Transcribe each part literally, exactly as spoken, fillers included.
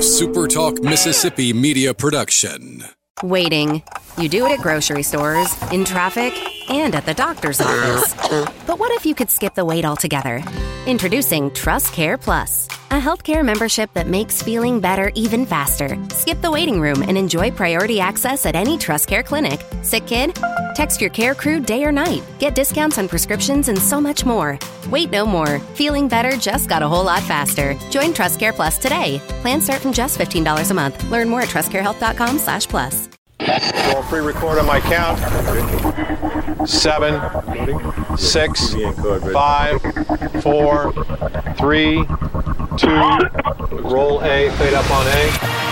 a SuperTalk Mississippi media production. Waiting. You do it at grocery stores, in traffic, and at the doctor's office. But what if you could skip the wait altogether? Introducing Trust Care Plus, a healthcare membership that makes feeling better even faster. Skip the waiting room and enjoy priority access at any Trust Care clinic. Sick kid? Text your care crew day or night. Get discounts on prescriptions and so much more. Wait no more. Feeling better just got a whole lot faster. Join Trust Care Plus today. Plans start from just fifteen dollars a month. Learn more at trustcarehealth.com slash plus. Roll pre-record on my count. Seven, six, five, four, three, two. Roll A, fade up on A.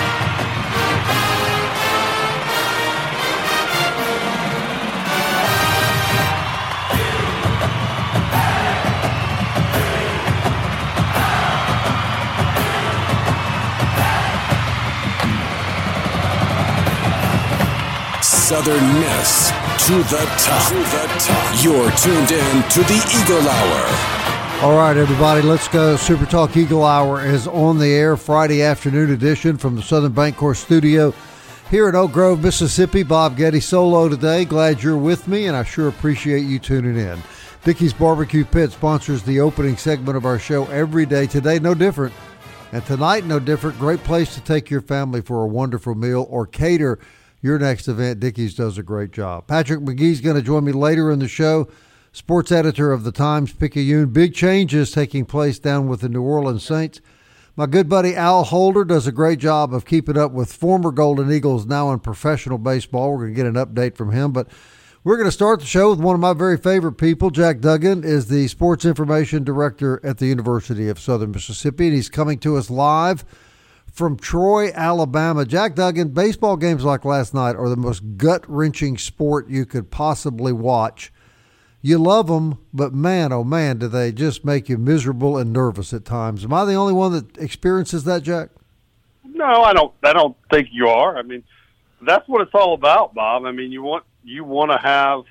Southern Miss to the top. To the top. You're tuned in to the Eagle Hour. All right, everybody, let's go. Super Talk Eagle Hour is on the air, Friday afternoon edition from the Southern Bancorp studio here in Oak Grove, Mississippi. Bob Getty solo today. Glad you're with me, and I sure appreciate you tuning in. Dickey's Barbecue Pit sponsors the opening segment of our show every day. Today, no different. And tonight, no different. Great place to take your family for a wonderful meal or cater your next event. Dickey's does a great job. Patrick McGee's going to join me later in the show, sports editor of the Times-Picayune. Big changes taking place down with the New Orleans Saints. My good buddy Al Holder does a great job of keeping up with former Golden Eagles now in professional baseball. We're going to get an update from him, but we're going to start the show with one of my very favorite people. Jack Duggan is the sports information director at the University of Southern Mississippi, and he's coming to us live from Troy, Alabama. Jack Duggan, baseball games like last night are the most gut-wrenching sport you could possibly watch. You love them, but man, oh man, do they just make you miserable and nervous at times. Am I the only one that experiences that, Jack? No, I don't. I don't think you are. I mean, that's what it's all about, Bob. I mean, you want you want to have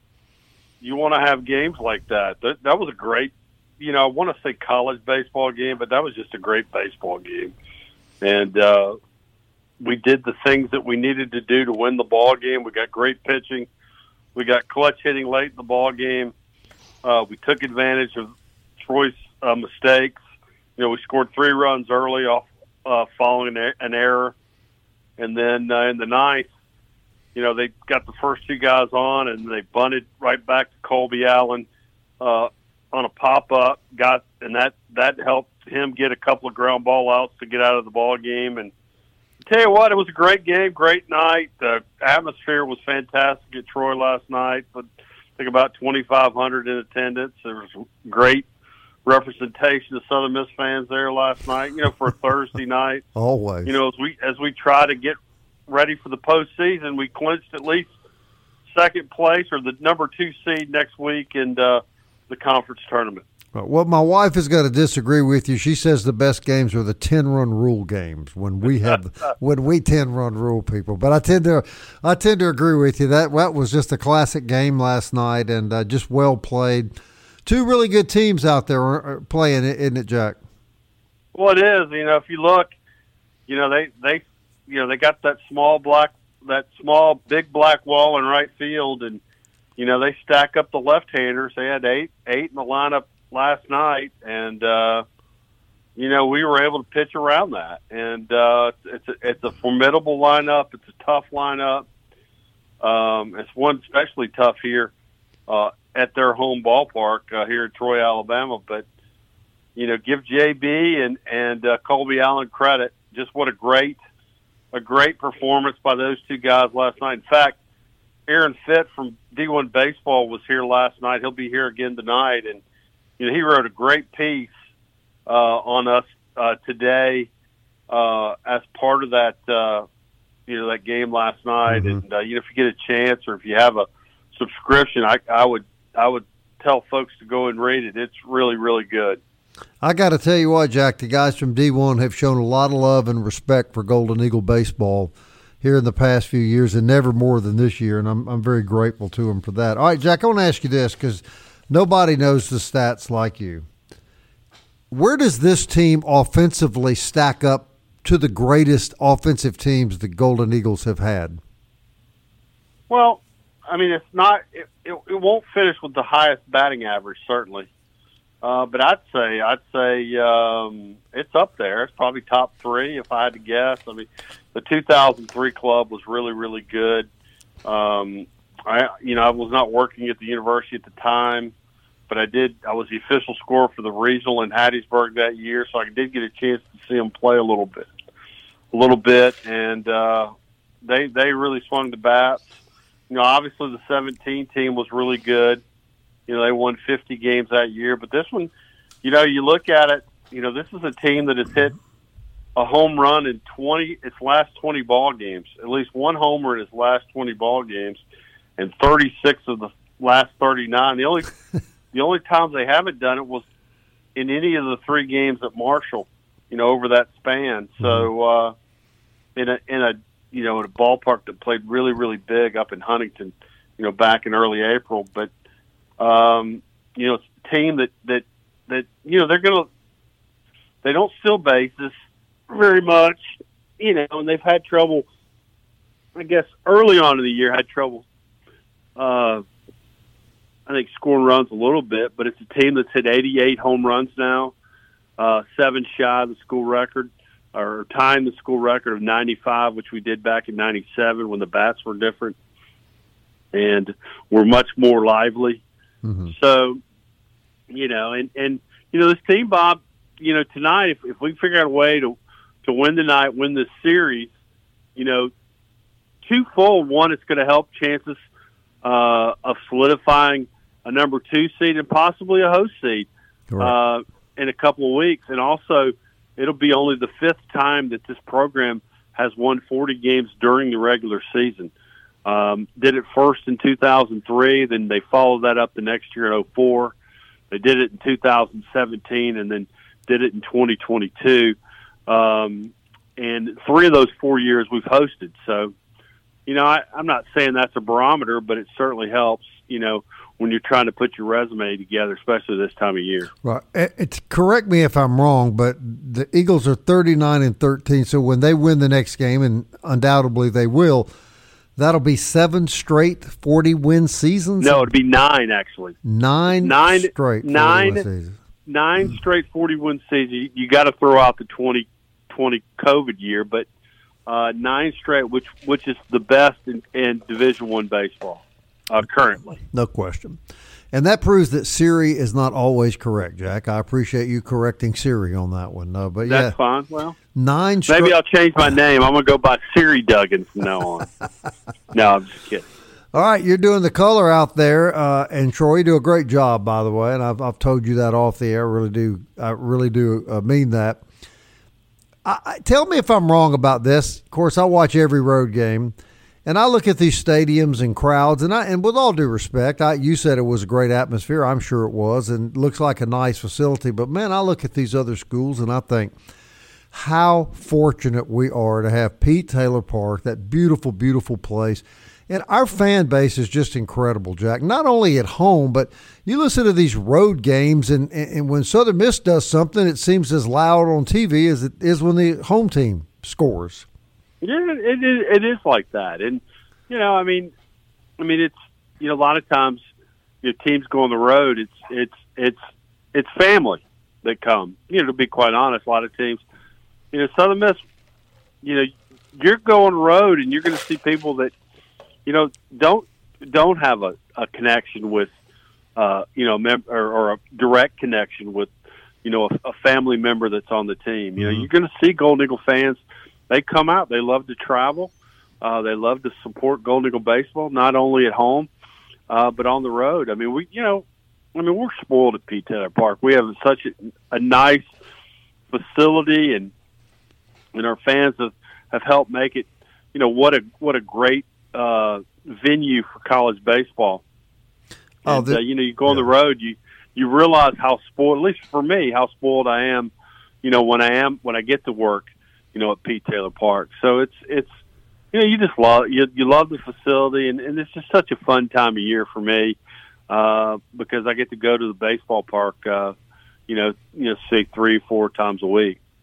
you want to have games like that. That that was a great, you know, I want to say college baseball game, but that was just a great baseball game. And uh, we did the things that we needed to do to win the ball game. We got great pitching. We got clutch hitting late in the ball game. Uh, we took advantage of Troy's uh, mistakes. You know, we scored three runs early off uh, following an error. And then uh, in the ninth, you know, they got the first two guys on, and they bunted right back to Colby Allen uh, on a pop-up. Got and that, that helped him get a couple of ground ball outs to get out of the ball game. And I tell you what, it was a great game, great night. The atmosphere was fantastic at Troy last night. But I think about twenty-five hundred in attendance. There was great representation of Southern Miss fans there last night. You know, for a Thursday night. Always. You know, as we as we try to get ready for the postseason, we clinched at least second place or the number two seed next week in uh, the conference tournament. Well, my wife is going to disagree with you. She says the best games are the ten-run rule games when we have when we ten-run rule people. But I tend to I tend to agree with you. That that was just a classic game last night, and uh, just well played. Two really good teams out there playing, isn't it, Jack? Well, it is. You know, if you look, you know they they you know they got that small black that small big black wall in right field, and you know they stack up the left-handers. They had eight eight in the lineup last night, and uh, you know we were able to pitch around that, and uh, it's a, it's a formidable lineup. It's a tough lineup. Um, it's one especially tough here uh, at their home ballpark uh, here in Troy, Alabama. But you know, give J B and and uh, Colby Allen credit. Just what a great a great performance by those two guys last night. In fact, Aaron Fitt from D one Baseball was here last night. He'll be here again tonight, and you know, he wrote a great piece uh, on us uh, today uh, as part of that, uh, you know, that game last night. Mm-hmm. And uh, you know, if you get a chance or if you have a subscription, I, I would I would tell folks to go and read it. It's really, really good. I got to tell you what, Jack, the guys from D one have shown a lot of love and respect for Golden Eagle baseball here in the past few years, and never more than this year, and I'm I'm very grateful to them for that. All right, Jack, I want to ask you this because nobody knows the stats like you. Where does this team offensively stack up to the greatest offensive teams the Golden Eagles have had? Well, I mean, it's not. It, it, it won't finish with the highest batting average, certainly. Uh, but I'd say I'd say um, it's up there. It's probably top three if I had to guess. I mean, the two thousand three club was really really good. Um, I you know I was not working at the university at the time, but I did. I was the official scorer for the regional in Hattiesburg that year, so I did get a chance to see them play a little bit, a little bit, and uh, they they really swung the bats. You know, obviously the seventeen team was really good. You know, they won fifty games that year. But this one, you know, you look at it, you know, this is a team that has hit a home run in twenty its last twenty ball games, at least one homer in its last twenty ball games, and thirty-six of the last thirty-nine. The only the only times they haven't done it was in any of the three games at Marshall, you know, over that span. So uh, in a in a you know in a ballpark that played really really big up in Huntington, you know, back in early April, but. Um, you know, it's a team that, that, that, you know, they're going to, they don't steal bases very much, you know, and they've had trouble, I guess, early on in the year, had trouble, uh, I think, scoring runs a little bit, but it's a team that's hit eighty-eight home runs now, uh, seven shy of the school record, or tying the school record of ninety-five, which we did back in ninety-seven when the bats were different, and we're much more lively. Mm-hmm. So, you know, and, and, you know, this team, Bob, you know, tonight, if, if we figure out a way to, to win tonight, win this series, you know, twofold. One, it's going to help chances uh, of solidifying a number two seed and possibly a host seed uh, in a couple of weeks. And also, it'll be only the fifth time that this program has won forty games during the regular season. Um, did it first in two thousand three, then they followed that up the next year in oh four. They did it in two thousand seventeen, and then did it in twenty twenty-two. Um, and three of those four years we've hosted. So, you know, I, I'm not saying that's a barometer, but it certainly helps, you know, when you're trying to put your resume together, especially this time of year. Right. It's, correct me if I'm wrong, but the Eagles are thirty-nine and thirteen, so when they win the next game, and undoubtedly they will, that'll be seven straight forty-win seasons? No, it'd be nine, actually. Nine, nine straight nine, seasons. Nine mm-hmm. straight forty-win seasons. You, you got to throw out the twenty twenty COVID year, but uh, nine straight, which which is the best in, in Division One baseball uh, currently. No question. And that proves that Siri is not always correct, Jack. I appreciate you correcting Siri on that one. No, but That's yeah, fine. Well, nine. Stri- maybe I'll change my name. I'm gonna go by Siri Duggan from now on. No, I'm just kidding. All right, you're doing the color out there, uh, and Troy, you do a great job, by the way. And I've I've told you that off the air. I really do. I really do uh, mean that. I, I, tell me if I'm wrong about this. Of course, I watch every road game. And I look at these stadiums and crowds, and I and with all due respect, I, you said it was a great atmosphere. I'm sure it was, and looks like a nice facility. But, man, I look at these other schools, and I think how fortunate we are to have Pete Taylor Park, that beautiful, beautiful place. And our fan base is just incredible, Jack, not only at home, but you listen to these road games, and, and when Southern Miss does something, it seems as loud on T V as it is when the home team scores. Yeah, it is, it is like that. And, you know, I mean, I mean, it's, you know, a lot of times your teams go on the road. It's, it's, it's, it's family that come, you know, to be quite honest, a lot of teams, you know, Southern Miss, you know, you're going road and you're going to see people that, you know, don't, don't have a, a connection with, uh, you know, mem- or, or a direct connection with, you know, a, a family member that's on the team. You know, mm-hmm. You're going to see Golden Eagle fans. They come out. They love to travel. Uh, they love to support Golden Eagle baseball, not only at home, uh, but on the road. I mean, we, you know, I mean, we're spoiled at Pete Taylor Park. We have such a, a nice facility, and and our fans have, have helped make it. You know, what a what a great uh, venue for college baseball. Oh, and, the, uh, you know, you go on yeah. the road, you you realize how spoiled. At least for me, how spoiled I am. You know, when I am when I get to work. You know, at Pete Taylor Park. So it's, it's, you know, you just love, you, you love the facility, and, and it's just such a fun time of year for me, uh, because I get to go to the baseball park, uh, you know, you know, say three, four times a week.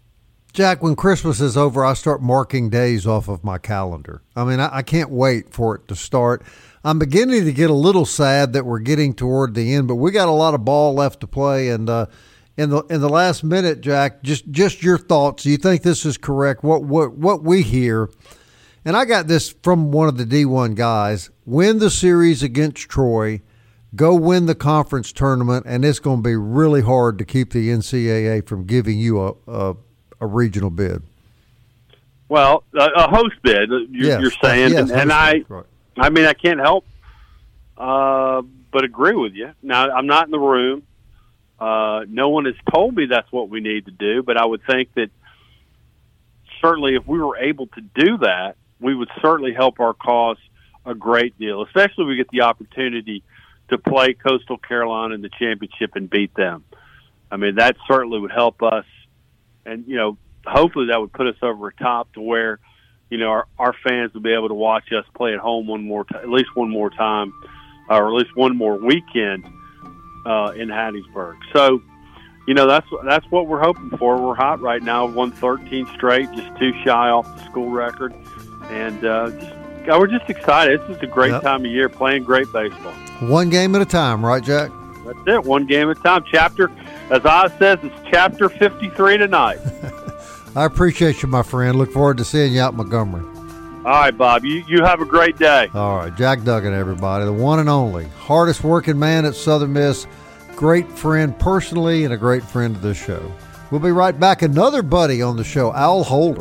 Jack, when Christmas is over, I start marking days off of my calendar. I mean, I, I can't wait for it to start. I'm beginning to get a little sad that we're getting toward the end, but we got a lot of ball left to play. And uh, in the in the last minute, Jack, just just your thoughts. Do you think this is correct? What what what we hear, and I got this from one of the D one guys: win the series against Troy, go win the conference tournament, and it's going to be really hard to keep the N C double A from giving you a a, a regional bid. Well, a, a host bid, you're, yes. you're saying, yes, and, and I. Right. I mean, I can't help uh, but agree with you. Now, I'm not in the room. Uh, no one has told me that's what we need to do, but I would think that certainly if we were able to do that, we would certainly help our cause a great deal, especially if we get the opportunity to play Coastal Carolina in the championship and beat them. I mean, that certainly would help us, and, you know, hopefully that would put us over a top to where, you know, our, our fans will be able to watch us play at home one more time, at least one more time, or at least one more weekend uh, in Hattiesburg. So, you know, that's that's what we're hoping for. We're hot right now, won thirteen straight, just two shy off the school record, and uh, just, we're just excited. This is a great yep. time of year, playing great baseball. One game at a time, right, Jack? That's it, one game at a time. Chapter, as Oz says, it's chapter fifty-three tonight. I appreciate you, my friend. Look forward to seeing you out in Montgomery. All right, Bob. You you have a great day. All right. Jack Duggan, everybody. The one and only. Hardest working man at Southern Miss. Great friend personally and a great friend of this show. We'll be right back. Another buddy on the show, Al Holder.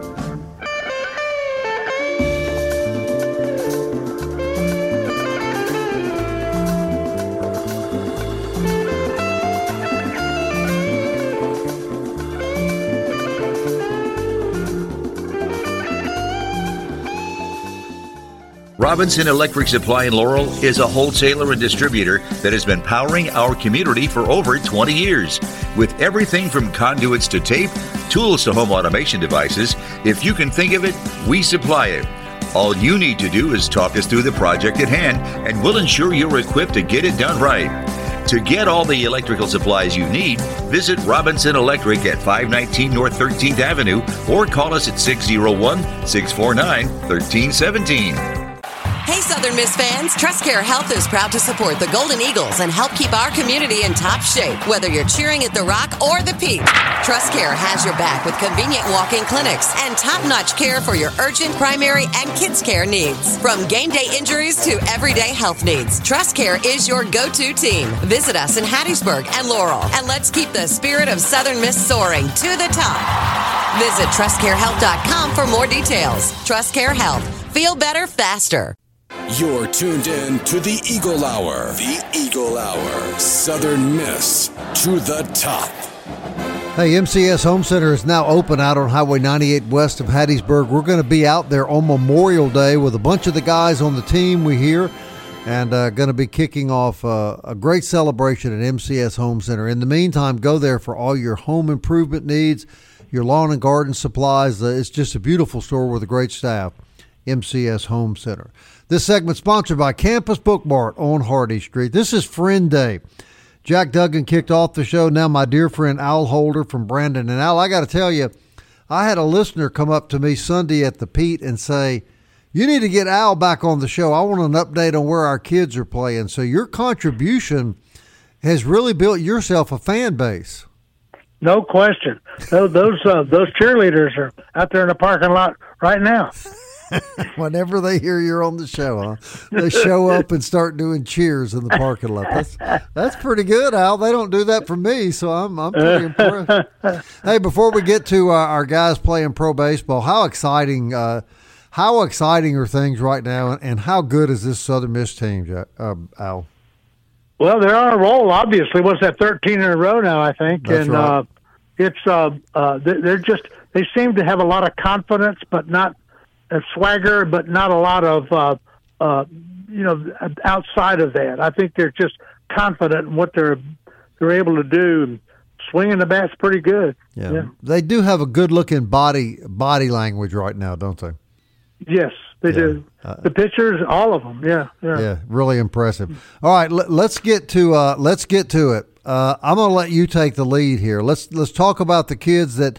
Robinson Electric Supply in Laurel is a wholesaler and distributor that has been powering our community for over twenty years. With everything from conduits to tape, tools to home automation devices, if you can think of it, we supply it. All you need to do is talk us through the project at hand, and we'll ensure you're equipped to get it done right. To get all the electrical supplies you need, visit Robinson Electric at five nineteen North thirteenth Avenue or call us at six oh one, six four nine, one three one seven. Hey, Southern Miss fans, TrustCare Health is proud to support the Golden Eagles and help keep our community in top shape, whether you're cheering at the Rock or the Peak. TrustCare has your back with convenient walk-in clinics and top-notch care for your urgent, primary, and kids' care needs. From game day injuries to everyday health needs, TrustCare is your go-to team. Visit us in Hattiesburg and Laurel, and let's keep the spirit of Southern Miss soaring to the top. Visit trust care health dot com for more details. TrustCare Health. Feel better faster. You're tuned in to the Eagle Hour. The Eagle Hour. Southern Miss to the top. Hey, M C S Home Center is now open out on Highway ninety-eight west of Hattiesburg. We're going to be out there on Memorial Day with a bunch of the guys on the team we hear, and uh, going to be kicking off uh, a great celebration at M C S Home Center. In the meantime, go there for all your home improvement needs, your lawn and garden supplies. Uh, it's just a beautiful store with a great staff. M C S Home Center. This segment sponsored by Campus Book Mart on Hardy Street. This is Friend Day. Jack Duggan kicked off the show. Now my dear friend Al Holder from Brandon. And Al, I got to tell you, I had a listener come up to me Sunday at the Pete and say, you need to get Al back on the show. I want an update on where our kids are playing. So your contribution has really built yourself a fan base. No question. Those those, uh, those cheerleaders are out there in the parking lot right now. Whenever they hear you're on the show, huh? They show up and start doing cheers in the parking lot. That's that's pretty good, Al. They don't do that for me, so I'm I'm pretty impressed. Hey, before we get to uh, our guys playing pro baseball, how exciting uh, how exciting are things right now, and how good is this Southern Miss team, uh, Al? Well, they're on a roll. Obviously, what's that? thirteen in a row now, I think, That's and right. uh, it's uh, uh, they're just they seem to have a lot of confidence, but not. A swagger, but not a lot of, uh, uh, you know, outside of that. I think they're just confident in what they're they're able to do. Swinging the bat's pretty good. Yeah. yeah. They do have a good-looking body body language right now, don't they? Yes, they yeah. do. Uh, the pitchers, all of them. Yeah, yeah. Yeah, really impressive. All right, let, let's get to uh, let's get to it. Uh, I'm going to let you take the lead here. Let's let's talk about the kids that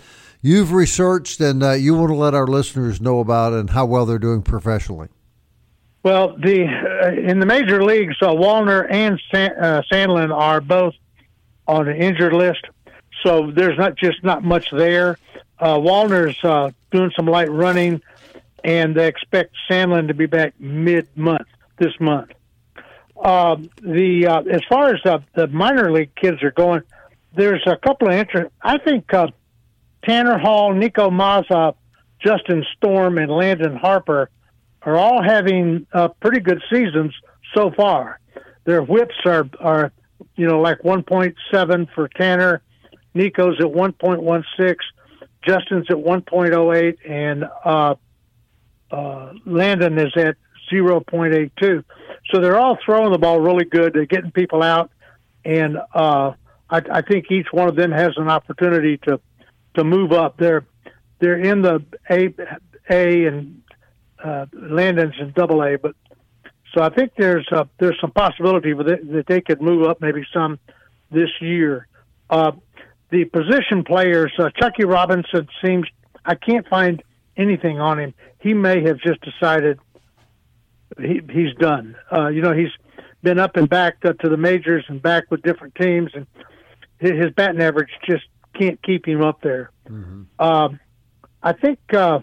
you've researched and uh, you want to let our listeners know about and how well they're doing professionally? Well, the uh, in the major leagues, uh, Wallner and San, uh, Sandlin are both on the injured list, so there's not just not much there. Uh, Wallner's uh, doing some light running, and they expect Sandlin to be back mid-month this month. Uh, the uh, as far as uh, the minor league kids are going, there's a couple of interest. I think uh, Tanner Hall, Nico Mazza, Justin Storm, and Landon Harper are all having uh, pretty good seasons so far. Their whips are, are you know, like one point seven for Tanner. Nico's at one point one six. Justin's at one point oh eight. And uh, uh, Landon is at zero point eight two. So they're all throwing the ball really good. They're getting people out. And uh, I, I think each one of them has an opportunity to, to move up. They're, they're in the A, A and Uh, Landon's in Double A, but so I think there's uh, there's some possibility for that, that they could move up maybe some this year. Uh, the position players, uh, Chucky Robinson seems I can't find anything on him. He may have just decided he he's done. Uh, you know, he's been up and back uh, to the majors and back with different teams, and his, his batting average just can't keep him up there. Mm-hmm. Um, I think. Uh,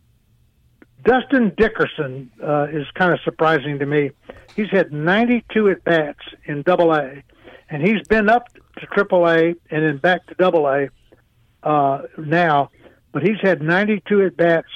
Dustin Dickerson uh, is kind of surprising to me. He's had ninety-two at-bats in Double A, and he's been up to Triple A and then back to Double A uh, now, but he's had ninety-two at-bats.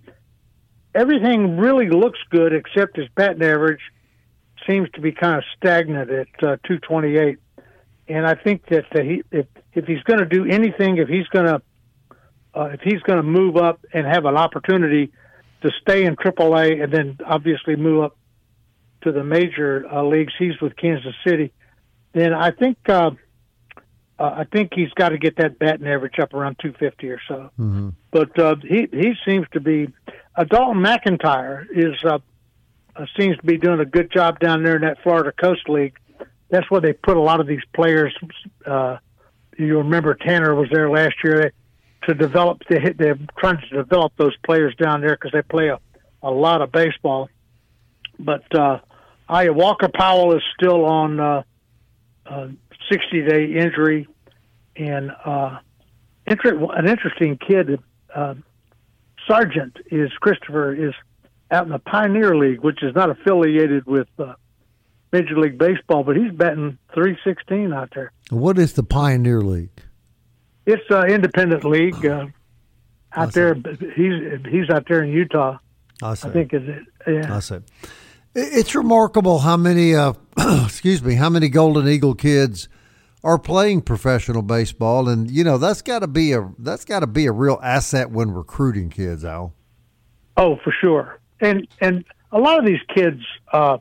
Everything really looks good except his batting average seems to be kind of stagnant at uh, two twenty-eight. And I think that uh, he, if, if he's going to do anything, if he's going to uh, if he's going to move up and have an opportunity to stay in Triple A and then obviously move up to the major uh, leagues. He's with Kansas City. Then I think uh, uh, I think he's got to get that batting average up around two fifty or so. Mm-hmm. But uh, he he seems to be. Uh, Dalton McIntyre is uh, uh, seems to be doing a good job down there in that Florida Coast League. That's where they put a lot of these players. Uh, you remember Tanner was there last year. They, to develop, they, they're trying to develop those players down there because they play a, a lot of baseball. But uh, I, Walker Powell is still on uh, uh, sixty-day injury. And uh, inter- an interesting kid, uh, Sargent, is Christopher, is out in the Pioneer League, which is not affiliated with uh, Major League Baseball, but he's batting three sixteen out there. What is the Pioneer League? It's an independent league uh, out there. He's he's out there in Utah. I, I think is it. Yeah. I see. It's remarkable how many, uh, excuse me, how many Golden Eagle kids are playing professional baseball, and you know that's got to be a that's got to be a real asset when recruiting kids, Al. Oh, for sure. And and a lot of these kids, uh,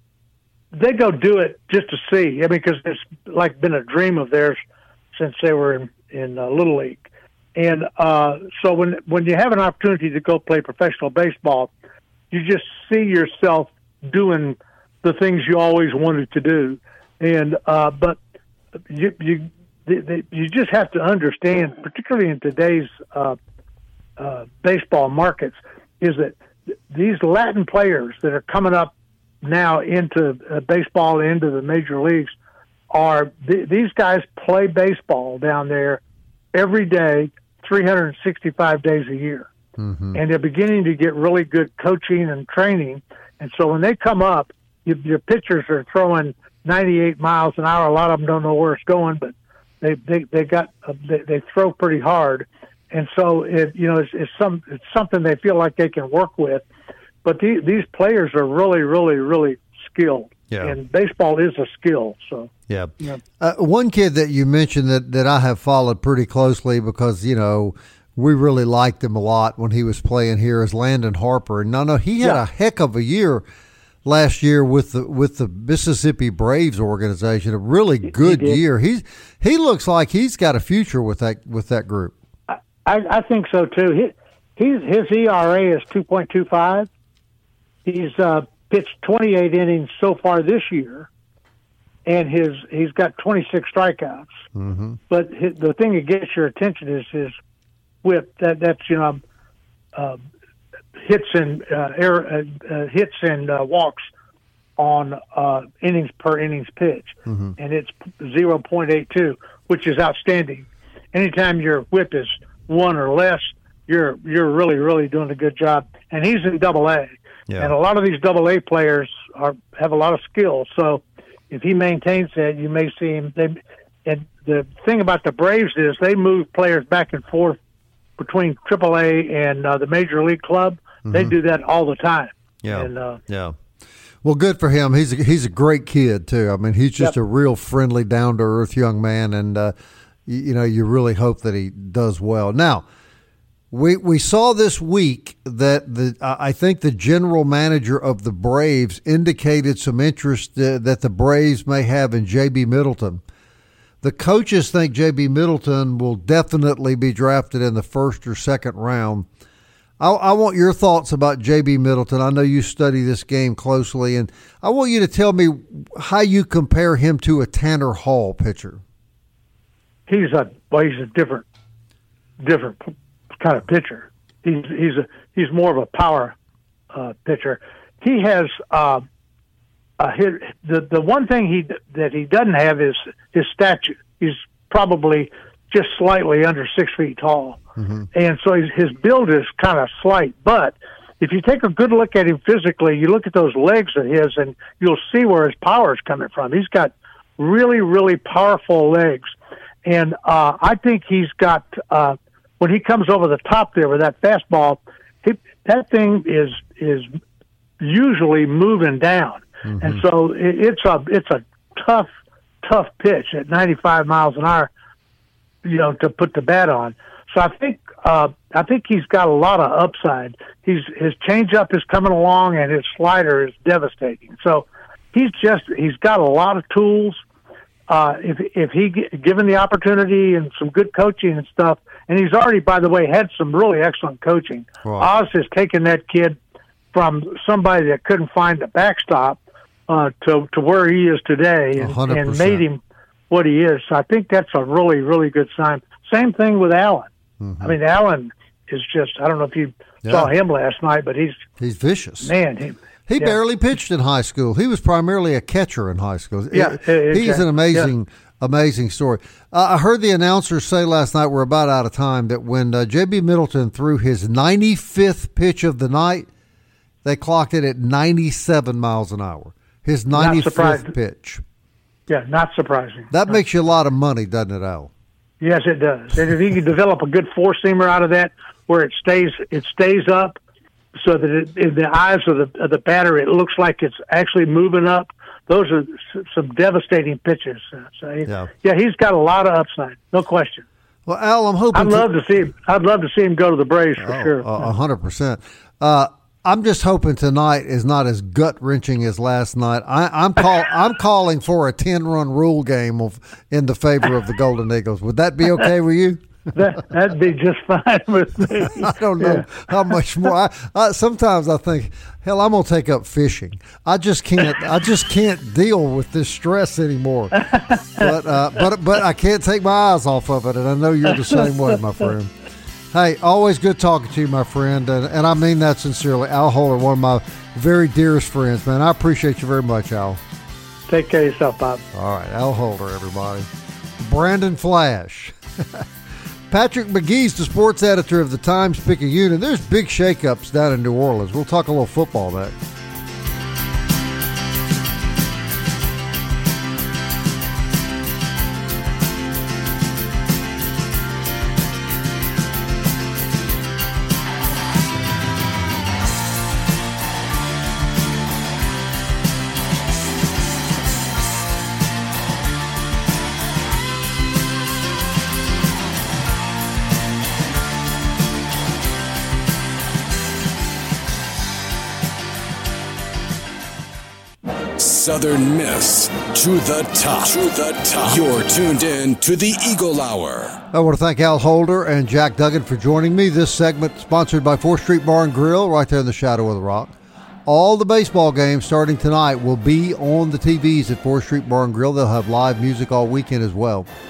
they go do it just to see. I mean, because it's like been a dream of theirs since they were in. in uh, Little League. And uh, so when when you have an opportunity to go play professional baseball, you just see yourself doing the things you always wanted to do. And uh, but you you the, the, you just have to understand, particularly in today's uh, uh, baseball markets, is that these Latin players that are coming up now into uh, baseball, into the major leagues, are th- these guys play baseball down there every day, three hundred sixty-five days a year. Mm-hmm. And they're beginning to get really good coaching and training. And so when they come up, you, your pitchers are throwing ninety-eight miles an hour. A lot of them don't know where it's going, but they they, they got uh, they, they throw pretty hard. And so it you know it's, it's some it's something they feel like they can work with. But the, these players are really really really skilled. Yeah. And baseball is a skill. So yeah, yeah. Uh, one kid that you mentioned that, that I have followed pretty closely because you know we really liked him a lot when he was playing here is Landon Harper. And no, no, he had yeah. a heck of a year last year with the with the Mississippi Braves organization. A really good he year. He's he looks like he's got a future with that with that group. I, I think so too. He, he's his E R A is two point two five. He's uh, pitched twenty-eight innings so far this year, and his he's got twenty-six strikeouts. Mm-hmm. But his, the thing that gets your attention is his whip. That that's you know uh, hits and uh, air uh, uh, hits and uh, walks on uh, innings per innings pitch, mm-hmm. and it's zero point eight two, which is outstanding. Anytime your whip is one or less, you're you're really really doing a good job. And he's in Double A, yeah. and a lot of these Double A players are have a lot of skill. So if he maintains that, you may see him. They, and the thing about the Braves is they move players back and forth between Triple A and uh, the Major League club. Mm-hmm. They do that all the time. Yeah, and, uh, yeah. Well, good for him. He's a, he's a great kid too. I mean, he's just yep. a real friendly, down to earth young man, and uh, you, you know, you really hope that he does well. Now, we we saw this week that the uh, I think the general manager of the Braves indicated some interest uh, that the Braves may have in J B Middleton. The coaches think J B Middleton will definitely be drafted in the first or second round. I, I want your thoughts about J B Middleton. I know you study this game closely, and I want you to tell me how you compare him to a Tanner Hall pitcher. He's a well, he's a different, different kind of pitcher. He's he's a he's more of a power uh, pitcher. He has uh, uh, his, the the one thing he that he doesn't have is his stature. He's probably just slightly under six feet tall. Mm-hmm. And so his, his build is kind of slight. But if you take a good look at him physically, you look at those legs of his, and you'll see where his power is coming from. He's got really, really powerful legs. And uh, I think he's got, uh, when he comes over the top there with that fastball, he, that thing is is usually moving down. Mm-hmm. And so it, it's a it's a tough, tough pitch at ninety-five miles an hour, you know, to put the bat on. So I think uh, I think he's got a lot of upside. He's his changeup is coming along, and his slider is devastating. So he's just he's got a lot of tools. Uh, if if he given the opportunity and some good coaching and stuff, and he's already, by the way, had some really excellent coaching. Wow. Oz has taken that kid from somebody that couldn't find a backstop uh, to to where he is today, and, and made him what he is. So I think that's a really really good sign. Same thing with Allen. Mm-hmm. I mean, Allen is just, I don't know if you yeah. saw him last night, but he's he's vicious. Man, he, he yeah. barely pitched in high school. He was primarily a catcher in high school. Yeah, it, he's exactly. an amazing, yeah. amazing story. Uh, I heard the announcers say last night, we're about out of time, that when uh, J B Middleton threw his ninety-fifth pitch of the night, they clocked it at ninety-seven miles an hour. His ninety-fifth pitch. Yeah, not surprising. That no. makes you a lot of money, doesn't it, Al? Yes, it does. And if you can develop a good four-seamer out of that, where it stays, it stays up, so that it, in the eyes of the of the batter, it looks like it's actually moving up. Those are some devastating pitches. So yeah. yeah, he's got a lot of upside, no question. Well, Al, I'm hoping I'd love to, to see him. I'd love to see him go to the Braves for oh, sure. A hundred percent. I'm just hoping tonight is not as gut wrenching as last night. I, I'm call I'm calling for a ten run rule game of in the favor of the Golden Eagles. Would that be okay with you? That that'd be just fine with me. I don't know yeah. how much more. I, I, sometimes I think, hell, I'm gonna take up fishing. I just can't. I just can't deal with this stress anymore. But uh, but but I can't take my eyes off of it, and I know you're the same way, my friend. Hey, always good talking to you, my friend, and, and I mean that sincerely. Al Holder, one of my very dearest friends, man. I appreciate you very much, Al. Take care of yourself, Bob. All right, Al Holder, everybody. Brandon Flash. Patrick McGee's the sports editor of the Times-Picayune. There's big shakeups down in New Orleans. We'll talk a little football next. Southern Miss to the top. To the top. You're tuned in to the Eagle Hour. I want to thank Al Holder and Jack Duggan for joining me. This segment sponsored by fourth Street Bar and Grill, right there in the shadow of the rock. All the baseball games starting tonight will be on the T Vs at fourth Street Bar and Grill. They'll have live music all weekend as well.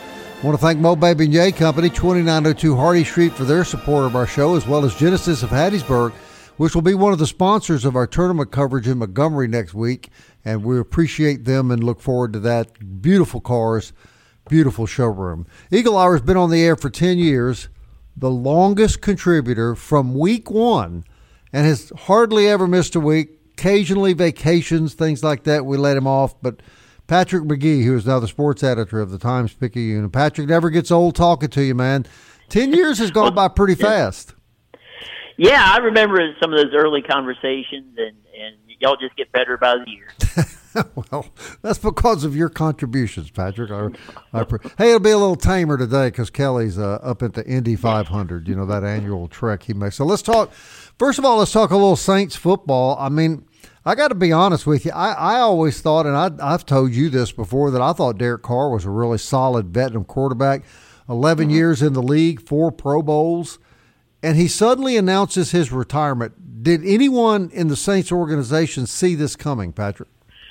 I want to thank Mo Baby and Yay Company, twenty-nine oh two Hardy Street, for their support of our show, as well as Genesis of Hattiesburg, which will be one of the sponsors of our tournament coverage in Montgomery next week. And we appreciate them and look forward to that. Beautiful cars, beautiful showroom. Eagle Hour has been on the air for ten years, the longest contributor from week one, and has hardly ever missed a week. Occasionally vacations, things like that, we let him off. But Patrick McGee, who is now the sports editor of the Times-Picayune. Patrick, never gets old talking to you, man. Ten years has gone by pretty fast. Yeah, I remember some of those early conversations, and, and y'all just get better by the year. Well, that's because of your contributions, Patrick. I, I, hey, it'll be a little tamer today because Kelly's uh, up at the Indy five hundred, you know, that annual trek he makes. So let's talk, first of all, let's talk a little Saints football. I mean, I got to be honest with you. I, I always thought, and I, I've told you this before, that I thought Derek Carr was a really solid veteran quarterback. eleven mm-hmm. years in the league, four Pro Bowls, and he suddenly announces his retirement. Did anyone in the Saints organization see this coming, Patrick?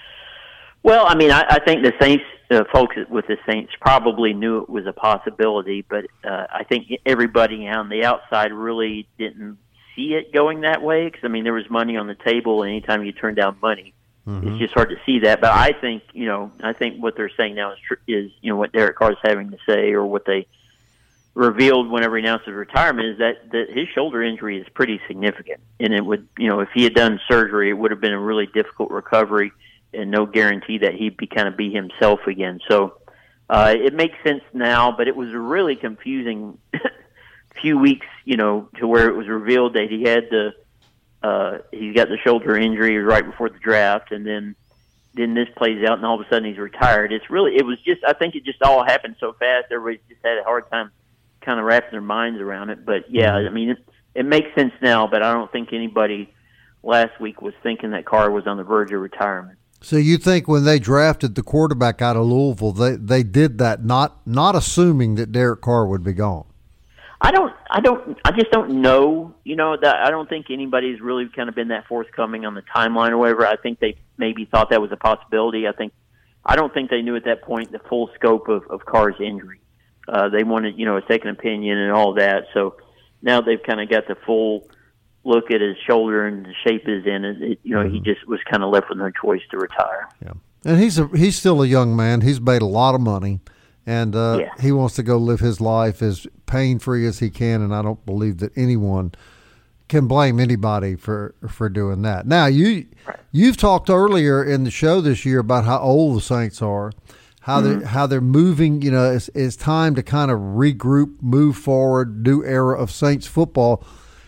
Well, I mean, I, I think the Saints, uh, folks with the Saints probably knew it was a possibility, but uh, I think everybody on the outside really didn't see it going that way because, I mean, there was money on the table, and anytime you turn down money, mm-hmm. it's just hard to see that. But I think, you know, I think what they're saying now is, tr- is you know, what Derek Carr is having to say, or what they revealed whenever he announced his retirement, is that, that his shoulder injury is pretty significant. And it would, you know, if he had done surgery, it would have been a really difficult recovery and no guarantee that he'd be kind of be himself again. So uh, it makes sense now, but it was a really confusing few weeks, you know, to where it was revealed that he had the, uh, he got the shoulder injury right before the draft, and then then this plays out, and all of a sudden he's retired. It's really, it was just, I think it just all happened so fast, everybody just had a hard time kind of wrapping their minds around it. But yeah, I mean, it, it makes sense now, but I don't think anybody last week was thinking that Carr was on the verge of retirement. So you think when they drafted the quarterback out of Louisville, they, they did that not not assuming that Derek Carr would be gone? I don't, I don't, I just don't know. You know, that I don't think anybody's really kind of been that forthcoming on the timeline or whatever. I think they maybe thought that was a possibility. I think, I don't think they knew at that point the full scope of, of Carr's injury. Uh, they wanted, you know, a second opinion and all that. So now they've kind of got the full look at his shoulder and the shape is in it. it you know, mm-hmm. he just was kind of left with no choice to retire. Yeah, and he's a, he's still a young man. He's made a lot of money, and uh, yeah. he wants to go live his life as pain-free as he can, and I don't believe that anyone can blame anybody for, for doing that. Now, you, right. you've talked earlier in the show this year about how old the Saints are, how mm-hmm. they're, how they're moving. You know, it's, it's time to kind of regroup, move forward, new era of Saints football.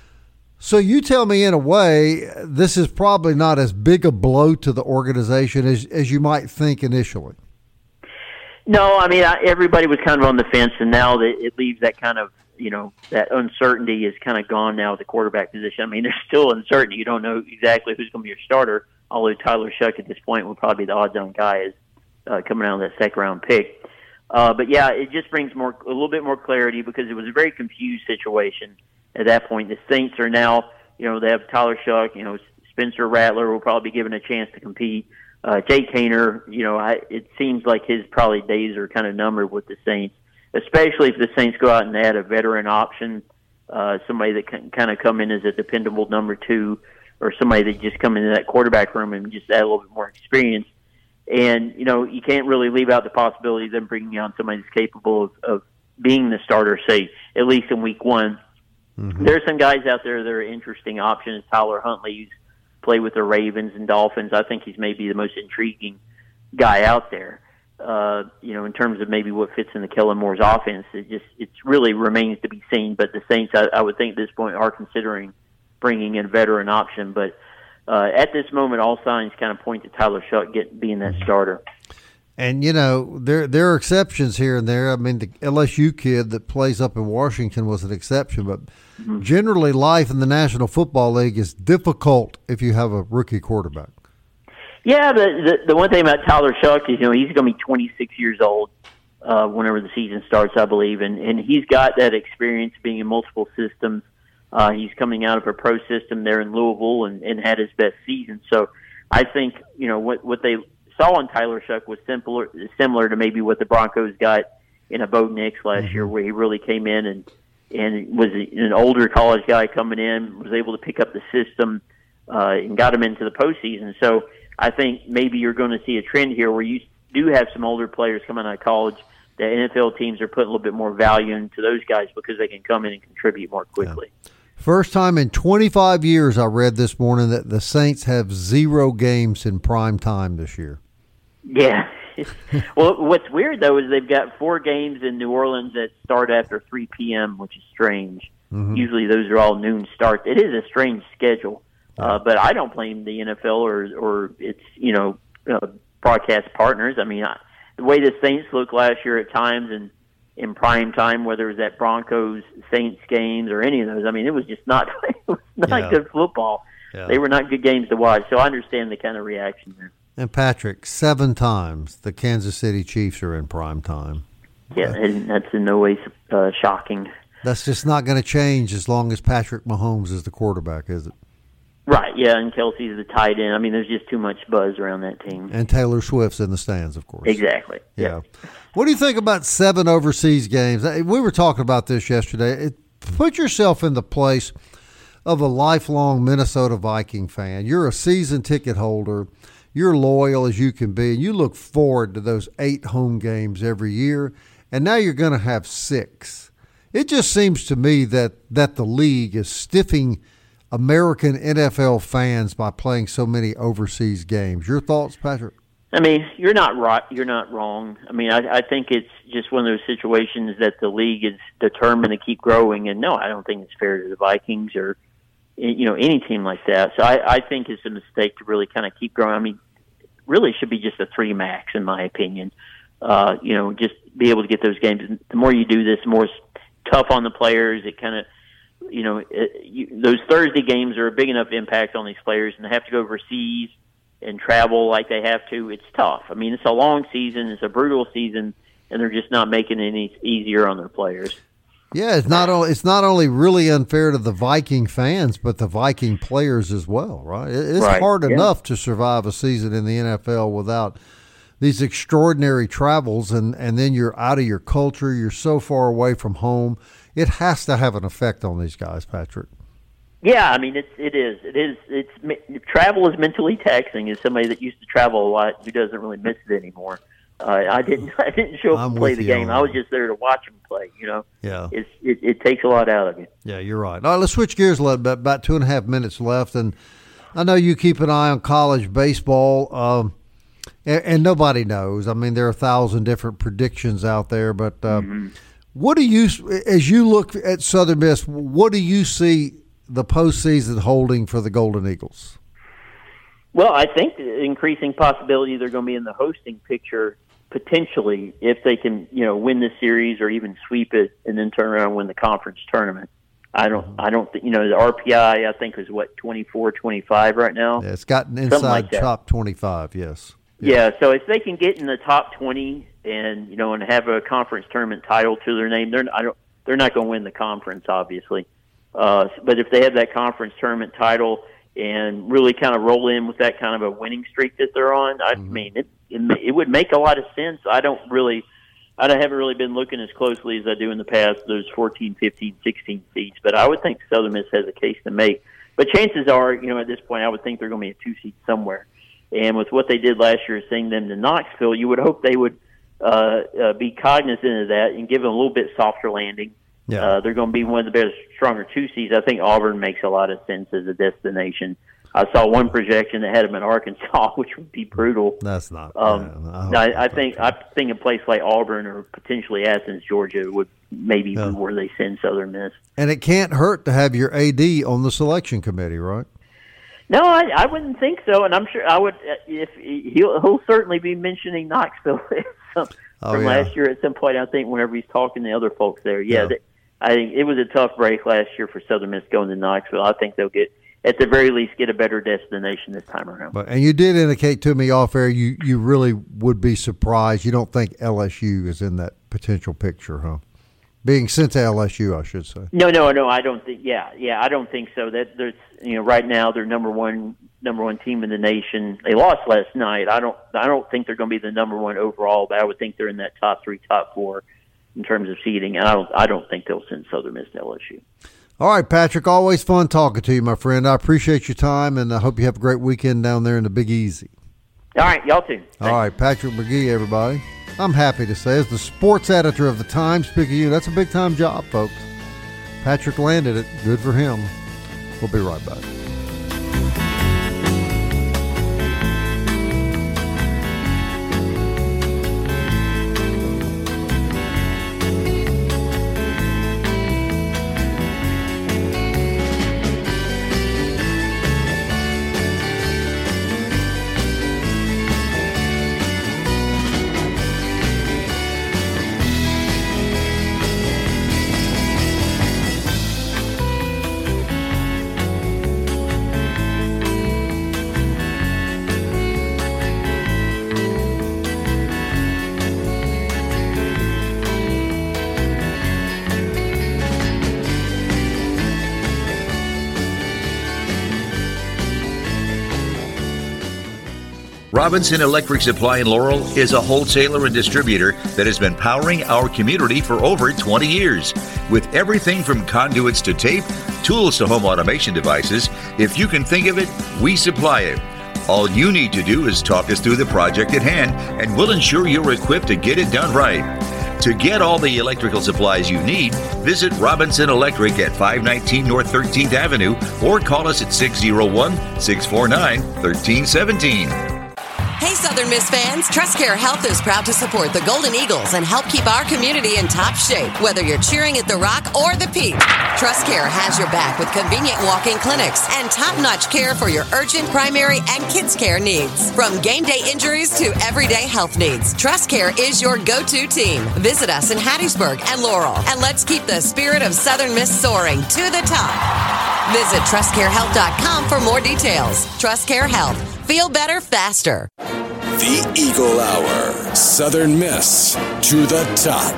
So you tell me, in a way, this is probably not as big a blow to the organization as, as you might think initially. No, I mean, I, everybody was kind of on the fence, and now that it leaves that kind of, you know, that uncertainty is kind of gone now at the quarterback position. I mean, there's still uncertainty. You don't know exactly who's going to be your starter, although Tyler Shuck at this point will probably be the odds-on guy as uh, coming out of that second-round pick. Uh, but, yeah, it just brings more a little bit more clarity because it was a very confused situation. At that point, the Saints are now, you know, they have Tyler Shuck, you know, Spencer Rattler will probably be given a chance to compete. Uh, Jake Haener, you know, I, it seems like his probably days are kind of numbered with the Saints, especially if the Saints go out and add a veteran option, uh, somebody that can kind of come in as a dependable number two, or somebody that just come into that quarterback room and just add a little bit more experience. And, you know, you can't really leave out the possibility of them bringing on somebody that's capable of, of being the starter, say, at least in week one. Mm-hmm. There's some guys out there that are interesting options. Tyler Huntley, who's played with the Ravens and Dolphins. I think he's maybe the most intriguing guy out there. Uh, you know, in terms of maybe what fits in the Kellen Moore's offense, it just it really remains to be seen. But the Saints, I, I would think at this point, are considering bringing in a veteran option. But uh, at this moment, all signs kind of point to Tyler Shuck get, being that starter. And, you know, there there are exceptions here and there. I mean, the L S U kid that plays up in Washington was an exception, but mm-hmm. generally life in the National Football League is difficult if you have a rookie quarterback. Yeah, the the, the one thing about Tyler Shuck is, you know, he's going to be twenty-six years old uh, whenever the season starts, I believe, and, and he's got that experience being in multiple systems. Uh, he's coming out of a pro system there in Louisville and, and had his best season. So I think, you know, what, what they saw in Tyler Shuck was simpler, similar to maybe what the Broncos got in a Bo Nix last mm-hmm. year, where he really came in and and was an older college guy coming in, was able to pick up the system uh, and got him into the postseason. So I think maybe you're going to see a trend here where you do have some older players coming out of college. The N F L teams are putting a little bit more value into those guys because they can come in and contribute more quickly. Yeah. First time in twenty-five years, I read this morning that the Saints have zero games in prime time this year. Yeah. Well, what's weird, though, is they've got four games in New Orleans that start after three p.m., which is strange. Mm-hmm. Usually those are all noon starts. It is a strange schedule, yeah. uh, but I don't blame the N F L or, or its, you know, uh, broadcast partners. I mean, I, the way the Saints looked last year at times and in prime time, whether it was at Broncos, Saints games, or any of those, I mean, it was just not, it was not yeah. good football. Yeah. They were not good games to watch, so I understand the kind of reaction there. And Patrick, seven times the Kansas City Chiefs are in prime time. Yeah, and that's in no way uh, shocking. That's just not going to change as long as Patrick Mahomes is the quarterback, is it? Right, yeah, and Kelsey's the tight end. I mean, there's just too much buzz around that team. And Taylor Swift's in the stands, of course. Exactly. Yeah. yeah. What do you think about seven overseas games? We were talking about this yesterday. It, put yourself in the place of a lifelong Minnesota Viking fan. You're a season ticket holder. You're loyal as you can be, and you look forward to those eight home games every year, and now you're going to have six. It just seems to me that, that the league is stiffing American N F L fans by playing so many overseas games. Your thoughts, Patrick? I mean, you're not right. You're not wrong. I mean, I, I think it's just one of those situations that the league is determined to keep growing, and no, I don't think it's fair to the Vikings or – you know, any team like that. So I, I think it's a mistake to really kind of keep growing. I mean, really should be just a three max, in my opinion. Uh, you know, just be able to get those games. The more you do this, the more it's tough on the players. It kind of, you know, it, you, those Thursday games are a big enough impact on these players, and they have to go overseas and travel like they have to. It's tough. I mean, it's a long season. It's a brutal season, and they're just not making it any easier on their players. Yeah, it's not only it's not only really unfair to the Viking fans, but the Viking players as well, right? It's right. hard yeah. enough to survive a season in the N F L without these extraordinary travels, and, and then you're out of your culture. You're so far away from home. It has to have an effect on these guys, Patrick. Yeah, I mean, it's it is it is it's travel is mentally taxing. As somebody that used to travel a lot, who doesn't really miss it anymore. Uh, I didn't. I didn't show up I'm to play the game. on. I was just there to watch them play. You know. Yeah. It's, it it takes a lot out of you. Yeah, you're right. All right, let's switch gears a little bit. About two and a half minutes left, and I know you keep an eye on college baseball, um, and, and nobody knows. I mean, there are a thousand different predictions out there, but uh, mm-hmm. what do you, as you look at Southern Miss, what do you see the postseason holding for the Golden Eagles? Well, I think the increasing possibility they're going to be in the hosting picture potentially if they can, you know, win the series or even sweep it and then turn around and win the conference tournament. I don't, mm-hmm. I don't think, you know, the R P I, I think is what, twenty-four, twenty-five right now. Yeah, it's gotten inside like top twenty-five. Yes. Yeah. yeah. So if they can get in the top twenty and, you know, and have a conference tournament title to their name, they're, I don't, they're not going to win the conference, obviously. Uh, but if they have that conference tournament title and really kind of roll in with that kind of a winning streak that they're on, I mm-hmm. mean, it, it it would make a lot of sense. I don't really, I haven't really been looking as closely as I do in the past, those fourteen, fifteen, sixteen seeds, but I would think Southern Miss has a case to make. But chances are, you know, at this point, I would think they're going to be a two seed somewhere. And with what they did last year, sending them to Knoxville, you would hope they would uh, uh, be cognizant of that and give them a little bit softer landing. Yeah. Uh, they're going to be one of the better, stronger two seeds. I think Auburn makes a lot of sense as a destination. I saw one projection that had them in Arkansas, which would be brutal. That's not. Um, yeah, I, I, I think I think a place like Auburn or potentially Athens, Georgia, would maybe yeah. be where they send Southern Miss. And it can't hurt to have your A D on the selection committee, right? No, I, I wouldn't think so. And I'm sure I would. If he'll, he'll certainly be mentioning Knoxville from oh, yeah. last year at some point. I think whenever he's talking to other folks there, yeah. yeah. They, I think it was a tough break last year for Southern Miss going to Knoxville. I think they'll get, at the very least, get a better destination this time around. But, and you did indicate to me off air you, you really would be surprised. You don't think L S U is in that potential picture, huh? Being sent to L S U, I should say. No, no, no. I don't think. Yeah, yeah. I don't think so. That there's, you know, right now they're number one, number one team in the nation. They lost last night. I don't, I don't think they're going to be the number one overall, but I would think they're in that top three, top four. in terms of seeding. And I don't I don't think they'll send Southern Miss to L S U. All right, Patrick, always fun talking to you, my friend. I appreciate your time, and I hope you have a great weekend down there in the Big Easy. All right, y'all too. Thanks. All right, Patrick McGee, everybody. I'm happy to say, as the sports editor of the Times, speaking of you, that's a big-time job, folks. Patrick landed it. Good for him. We'll be right back. Robinson Electric Supply in Laurel is a wholesaler and distributor that has been powering our community for over twenty years. With everything from conduits to tape, tools to home automation devices, if you can think of it, we supply it. All you need to do is talk us through the project at hand, and we'll ensure you're equipped to get it done right. To get all the electrical supplies you need, visit Robinson Electric at five nineteen North thirteenth Avenue or call us at six oh one, six four nine, one three one seven. Hey, Southern Miss fans, TrustCare Health is proud to support the Golden Eagles and help keep our community in top shape, whether you're cheering at the Rock or the Peak. TrustCare has your back with convenient walk-in clinics and top-notch care for your urgent, primary, and kids' care needs. From game day injuries to everyday health needs, TrustCare is your go-to team. Visit us in Hattiesburg and Laurel, and let's keep the spirit of Southern Miss soaring to the top. Visit trust care health dot com for more details. TrustCare Health. Feel better faster. The Eagle Hour. Southern Miss to the top.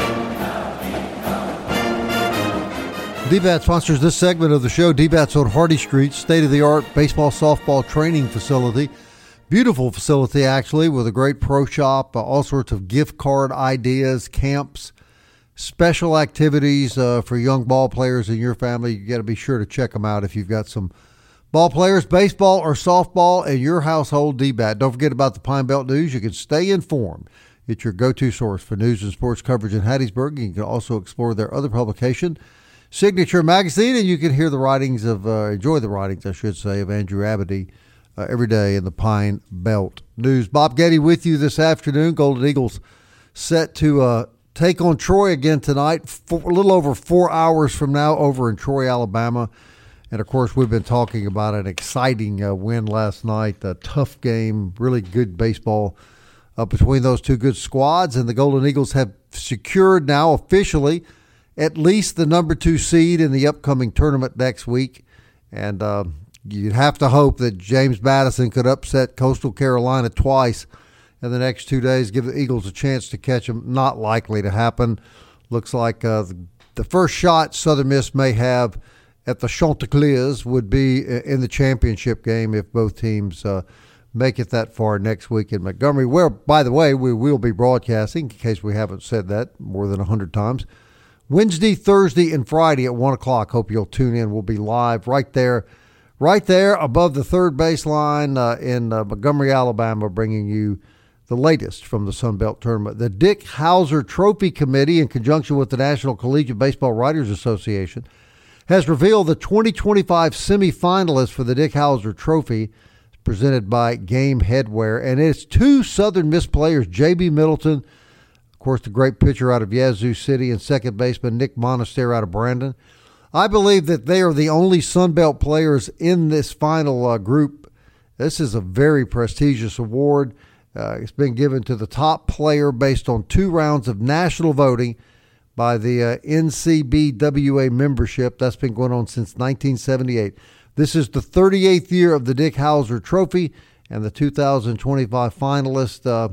D B A T sponsors this segment of the show. D B A T's on Hardy Street, state-of-the-art baseball, softball training facility. Beautiful facility, actually, with a great pro shop, uh, all sorts of gift card ideas, camps, special activities uh, for young ball players in your family. You got to be sure to check them out if you've got some ball players, baseball or softball in your household. D B A T. Don't forget about the Pine Belt News. You can stay informed. It's your go-to source for news and sports coverage in Hattiesburg. You can also explore their other publication, Signature Magazine, and you can hear the writings of, uh, enjoy the writings, I should say, of Andrew Abity uh, every day in the Pine Belt News. Bob Getty with you this afternoon. Golden Eagles set to uh, take on Troy again tonight, for a little over four hours from now over in Troy, Alabama. And, of course, we've been talking about an exciting uh, win last night, a tough game, really good baseball uh, between those two good squads. And the Golden Eagles have secured now officially at least the number two seed in the upcoming tournament next week. And uh, you'd have to hope that James Madison could upset Coastal Carolina twice in the next two days, give the Eagles a chance to catch them. Not likely to happen. Looks like uh, the, the first shot Southern Miss may have at the Chanticleers would be in the championship game if both teams uh, make it that far next week in Montgomery, where, by the way, we will be broadcasting, in case we haven't said that more than one hundred times. Wednesday, Thursday, and Friday at one o'clock. Hope you'll tune in. We'll be live right there, right there above the third baseline uh, in uh, Montgomery, Alabama, bringing you the latest from the Sun Belt Tournament. The Dick Howser Trophy Committee, in conjunction with the National Collegiate Baseball Writers Association, has revealed the twenty twenty-five semifinalists for the Dick Howser Trophy, presented by Game Headwear. And it's two Southern Miss players, J B Middleton, of course, the great pitcher out of Yazoo City, and second baseman Nick Monastery out of Brandon. I believe that they are the only Sun Belt players in this final uh, group. This is a very prestigious award. Uh, it's been given to the top player based on two rounds of national voting by the uh, N C B W A membership. That's been going on since nineteen seventy-eight. This is the thirty-eighth year of the Dick Howser Trophy, and the two thousand twenty-five finalists uh,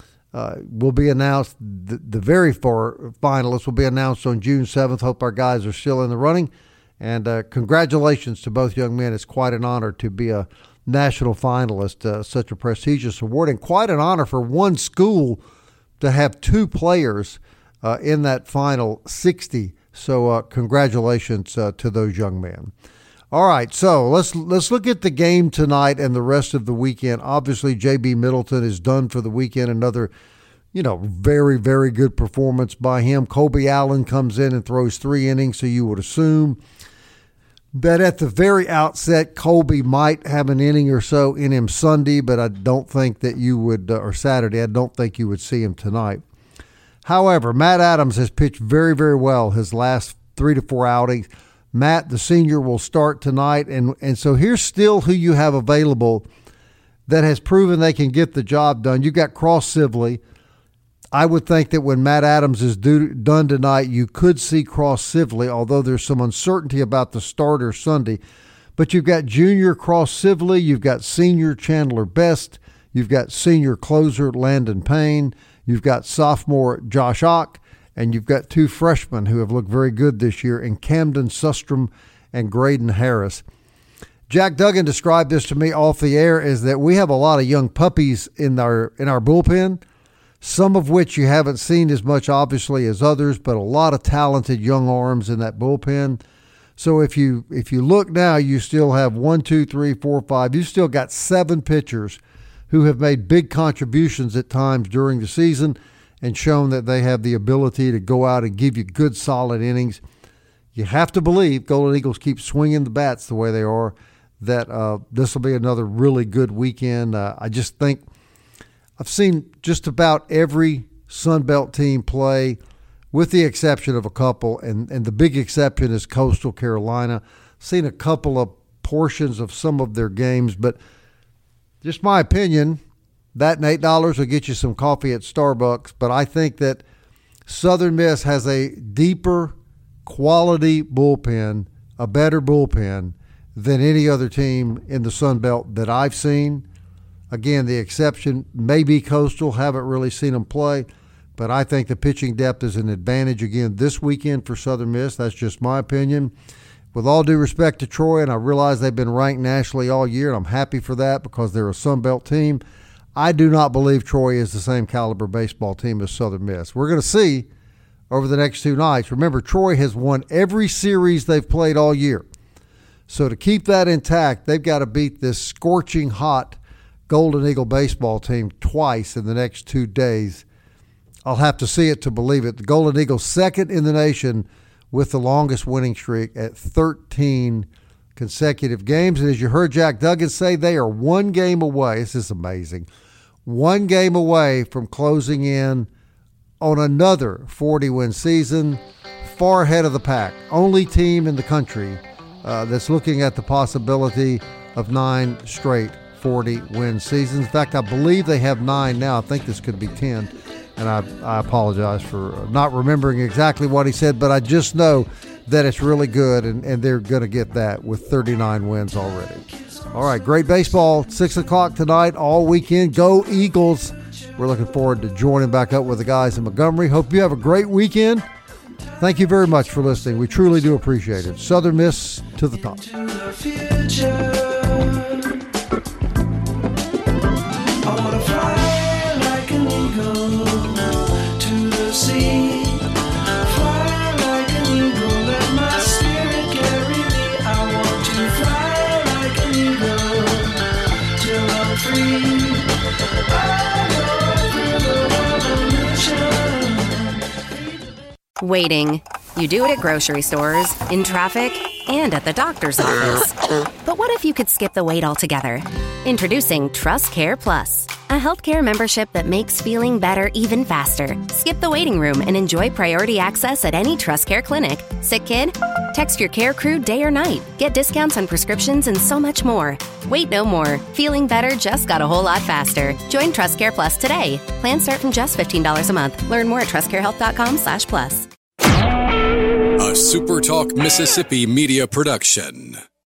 uh, will be announced. The, the very far finalists will be announced on June seventh. Hope our guys are still in the running. And uh, congratulations to both young men. It's quite an honor to be a national finalist, uh, such a prestigious award, and quite an honor for one school to have two players uh, in that final sixty. So uh, congratulations uh, to those young men. All right, so let's let's look at the game tonight and the rest of the weekend. Obviously, J B Middleton is done for the weekend. Another, you know, very, very good performance by him. Colby Allen comes in and throws three innings, so you would assume that at the very outset, Colby might have an inning or so in him Sunday, but I don't think that you would, uh, or Saturday, I don't think you would see him tonight. However, Matt Adams has pitched very, very well his last three to four outings. Matt, the senior, will start tonight, and, and so here's still who you have available that has proven they can get the job done. You've got Cross Sibley. I would think that when Matt Adams is do, done tonight, you could see Cross Sibley, although there's some uncertainty about the starter Sunday. But you've got junior Cross Sibley, you've got senior Chandler Best, you've got senior closer Landon Payne, you've got sophomore Josh Ock, and you've got two freshmen who have looked very good this year in Camden Sustrom and Graydon Harris. Jack Duggan described this to me off the air as that we have a lot of young puppies in our in our bullpen, some of which you haven't seen as much, obviously, as others, but a lot of talented young arms in that bullpen. So if you if you look now, you still have one, two, three, four, five. You've still got seven pitchers who have made big contributions at times during the season and shown that they have the ability to go out and give you good, solid innings. You have to believe, Golden Eagles keep swinging the bats the way they are, that uh, this will be another really good weekend. Uh, I just think I've seen just about every Sun Belt team play, with the exception of a couple, and, and the big exception is Coastal Carolina. Seen a couple of portions of some of their games, but just my opinion, that and eight dollars will get you some coffee at Starbucks, but I think that Southern Miss has a deeper quality bullpen, a better bullpen than any other team in the Sun Belt that I've seen. Again, the exception may be Coastal. Haven't really seen them play, but I think the pitching depth is an advantage again this weekend for Southern Miss. That's just my opinion. With all due respect to Troy, and I realize they've been ranked nationally all year, and I'm happy for that because they're a Sun Belt team, I do not believe Troy is the same caliber baseball team as Southern Miss. We're going to see over the next two nights. Remember, Troy has won every series they've played all year. So to keep that intact, they've got to beat this scorching hot Golden Eagle baseball team twice in the next two days. I'll have to see it to believe it. The Golden Eagles second in the nation with the longest winning streak at thirteen consecutive games. And as you heard Jack Duggan say, they are one game away. This is amazing. One game away from closing in on another forty-win season, far ahead of the pack. Only team in the country uh, that's looking at the possibility of nine straight forty-win seasons. In fact, I believe they have nine now. I think this could be ten. And I, I apologize for not remembering exactly what he said, but I just know that it's really good, and, and they're going to get that with thirty-nine wins already. All right, great baseball, six o'clock tonight, all weekend. Go Eagles. We're looking forward to joining back up with the guys in Montgomery. Hope you have a great weekend. Thank you very much for listening. We truly do appreciate it. Southern Miss to the top. Waiting. You do it at grocery stores, in traffic, and at the doctor's office. But what if you could skip the wait altogether? Introducing Trust Care Plus, a healthcare membership that makes feeling better even faster. Skip the waiting room and enjoy priority access at any Trust Care clinic. Sick kid? Text your care crew day or night. Get discounts on prescriptions and so much more. Wait no more. Feeling better just got a whole lot faster. Join Trust Care Plus today. Plans start from just fifteen dollars a month. Learn more at trustcarehealth.com slash plus. A SuperTalk Mississippi media production.